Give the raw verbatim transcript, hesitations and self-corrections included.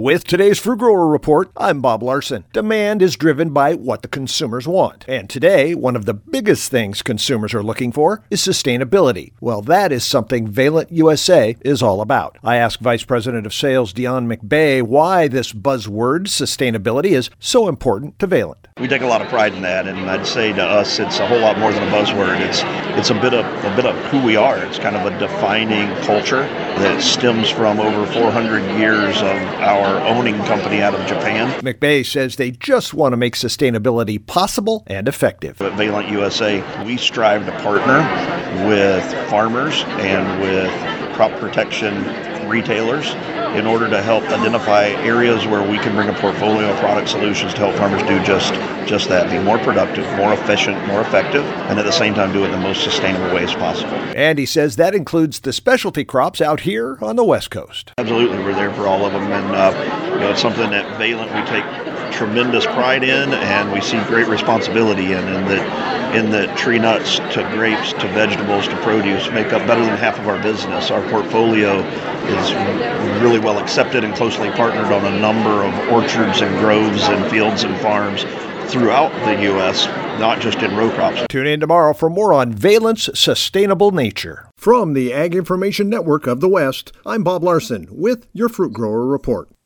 With today's Fruit Grower Report, I'm Bob Larson. Demand is driven by what the consumers want. And today, one of the biggest things consumers are looking for is sustainability. Well, that is something Valent U S A is all about. I asked Vice President of Sales Dion McBay why this buzzword, sustainability, is so important to Valent. We take a lot of pride in that, and I'd say to us it's a whole lot more than a buzzword. It's it's a bit of a bit of who we are. It's kind of a defining culture that stems from over four hundred years of our owning company out of Japan. McBay says they just want to make sustainability possible and effective. At Valent U S A, we strive to partner with farmers and with crop protection retailers in order to help identify areas where we can bring a portfolio of product solutions to help farmers do just just that, be more productive, more efficient, more effective, and at the same time do it in the most sustainable ways possible. And he says that includes the specialty crops out here on the West Coast. Absolutely, we're there for all of them, and uh, you know, it's something that Valent we take tremendous pride in, and we see great responsibility in, in that in that tree nuts to grapes to vegetables to produce make up better than half of our business. Our portfolio is really well accepted and closely partnered on a number of orchards and groves and fields and farms throughout the U S, not just in row crops. Tune in tomorrow for more on Valent's sustainable nature. From the Ag Information Network of the West, I'm Bob Larson with your Fruit Grower Report.